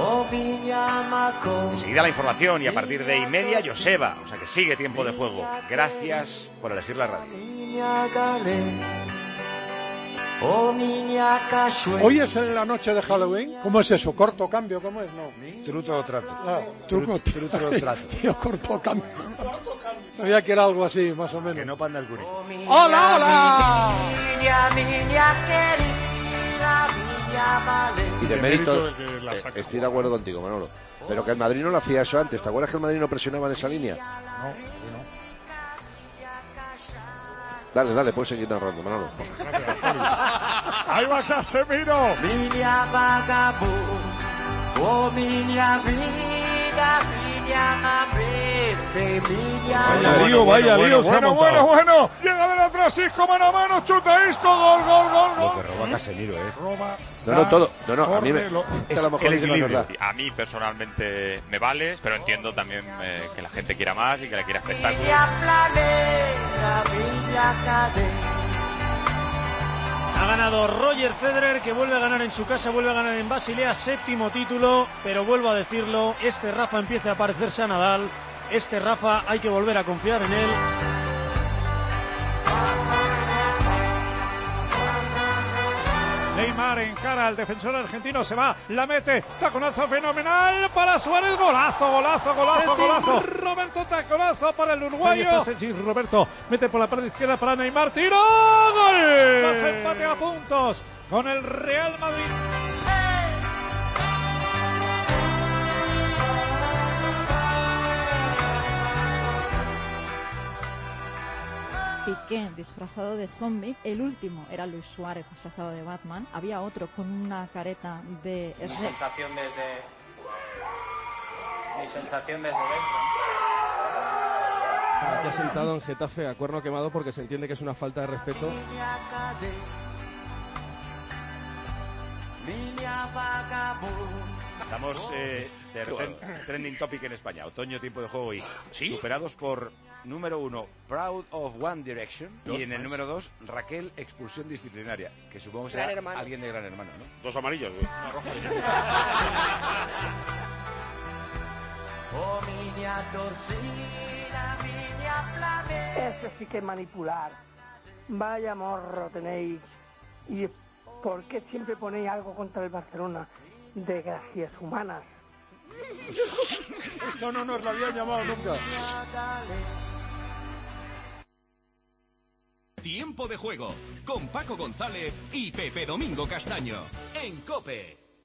Enseguida la información y a partir de 1:30 Joseba, o sea que sigue tiempo de juego. Gracias por elegir la radio. Hoy es la noche de Halloween. ¿Cómo es eso? ¿Corto cambio? ¿Cómo es? No. Truco o trato. Truco o trato. Tío, corto cambio. Sabía que era algo así, más o menos. Que no panda el curi. ¡Hola, hola! Y de mérito, estoy de acuerdo contigo, Manolo. Pero que el Madrid no lo hacía eso antes. ¿Te acuerdas que el Madrid no presionaba en esa línea? No. Dale, puedes seguir narrando, Manolo. Ahí va Casemiro. Miña vagabundo, oh miña vida, miña bebé, miña... Vaya lío. Bueno. Llega del atrás, Isco, mano a mano, chuta Isco, gol. Lo que roba Casemiro, Roma. No, a mí me... Es a lo mejor el equilibrio. A mí personalmente me vale, pero entiendo también que la gente quiera más y que le quiera espectáculo. Ha ganado Roger Federer, que vuelve a ganar en su casa, vuelve a ganar en Basilea, 7º título, pero vuelvo a decirlo, este Rafa empieza a parecerse a Nadal, este Rafa hay que volver a confiar en él. Neymar encara al defensor argentino, se va, la mete, taconazo fenomenal para Suárez, golazo. Roberto, taconazo para el uruguayo. Roberto mete por la parte izquierda para Neymar, tiro, gol. Más empate a puntos con el Real Madrid. Piqué disfrazado de zombie, el último era Luis Suárez disfrazado de Batman, había otro con una careta de... Mi sensación desde dentro. Aquí ha sentado en Getafe a cuerno quemado porque se entiende que es una falta de respeto. Estamos trending topic en España. Otoño, tiempo de juego y superados por número 1, Proud of One Direction, y en el número 2, Raquel, expulsión disciplinaria, que supongo que será alguien de Gran Hermano, ¿no? Dos amarillos, una roja. Eso sí que es manipular. Vaya morro tenéis. ¿Y por qué siempre ponéis algo contra el Barcelona? Desgracias humanas. Esto no nos lo habían llamado nunca. Tiempo de juego con Paco González y Pepe Domingo Castaño en COPE.